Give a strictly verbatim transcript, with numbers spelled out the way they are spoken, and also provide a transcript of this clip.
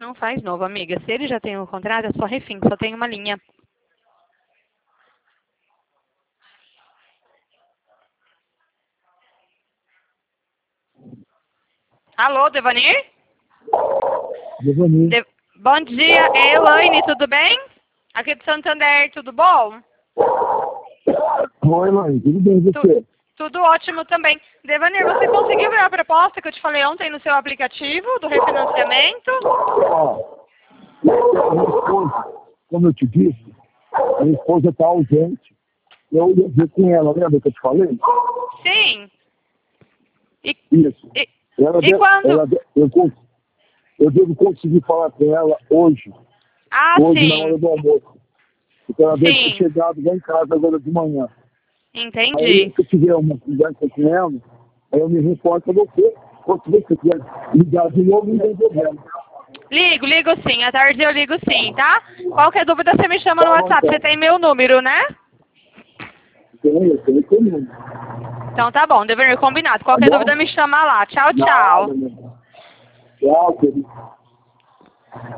Não faz novo, amiga. Se ele já tem um contrato, é só refim, só tem uma linha. Alô, Devanir? Devanir. De... Bom dia, é Elaine, tudo bem? Aqui de Santander, tudo bom? Oi, Elaine, tudo bem e você? Tu... Tudo ótimo também. Devanir, você conseguiu ver a proposta que eu te falei ontem no seu aplicativo do refinanciamento? Ó, a minha esposa, como eu te disse, a minha esposa está ausente. Eu ia ver com ela, lembra que eu te falei? Sim. E, Isso. e, Ela e deve- quando... ela de- eu, cons- eu devo conseguir falar com ela hoje, Ah, hoje na hora sim. do almoço. Porque ela deve ter Sim. chegado lá em casa agora de manhã. Aí, Entendi. se eu tiver uma conversa com ela, aí eu me reporto a você. Ou se você quiser ligar de novo, não tem problema. Ligo, ligo sim. À tarde eu ligo sim, tá? Qualquer dúvida você me chama no Tá bom, WhatsApp. então. Você tem meu número, né? Tem, eu tenho todo Então tá bom, deveria combinado. Tá Qualquer bom? dúvida me chama lá. Tchau, Nada, tchau. meu irmão. Tchau, querido.